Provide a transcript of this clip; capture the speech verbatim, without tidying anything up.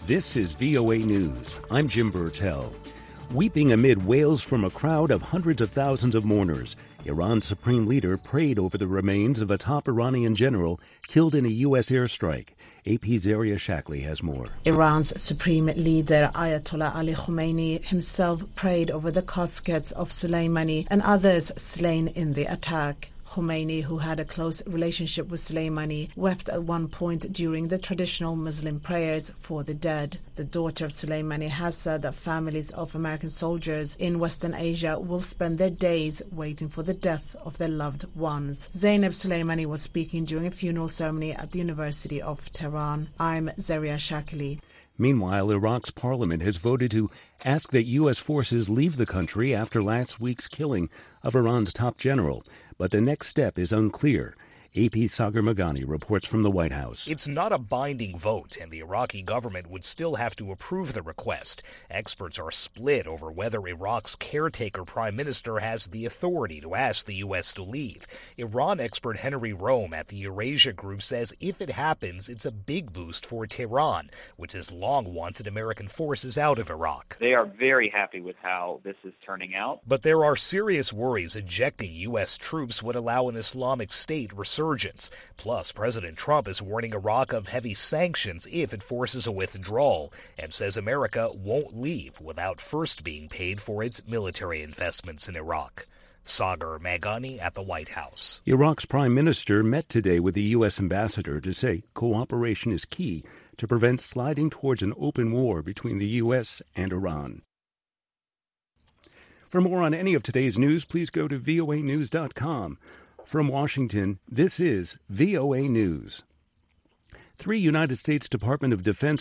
This is V O A News. I'm Jim Burtell. Weeping amid wails from a crowd of hundreds of thousands of mourners, Iran's supreme leader prayed over the remains of a top Iranian general killed in a U S airstrike. A P's Zaria Shackley has more. Iran's supreme leader Ayatollah Ali Khamenei himself prayed over the caskets of Soleimani and others slain in the attack. Khomeini, who had a close relationship with Soleimani, wept at one point during the traditional Muslim prayers for the dead. The daughter of Soleimani has said that families of American soldiers in Western Asia will spend their days waiting for the death of their loved ones. Zainab Soleimani was speaking during a funeral ceremony at the University of Tehran. I'm Zaria Shackley. Meanwhile, Iraq's parliament has voted to ask that U S forces leave the country after last week's killing of Iran's top general. But the next step is unclear. A P's Sagar Meghani reports from the White House. It's not a binding vote, and the Iraqi government would still have to approve the request. Experts are split over whether Iraq's caretaker prime minister has the authority to ask the U S to leave. Iran expert Henry Rome at the Eurasia Group says if it happens, it's a big boost for Tehran, which has long wanted American forces out of Iraq. They are very happy with how this is turning out. But there are serious worries ejecting U S troops would allow an Islamic State resurgence. Plus, President Trump is warning Iraq of heavy sanctions if it forces a withdrawal and says America won't leave without first being paid for its military investments in Iraq. Sagar Meghani at the White House. Iraq's prime minister met today with the U S ambassador to say cooperation is key to prevent sliding towards an open war between the U S and Iran. For more on any of today's news, please go to V O A news dot com. From Washington, this is V O A News. Three United States Department of Defense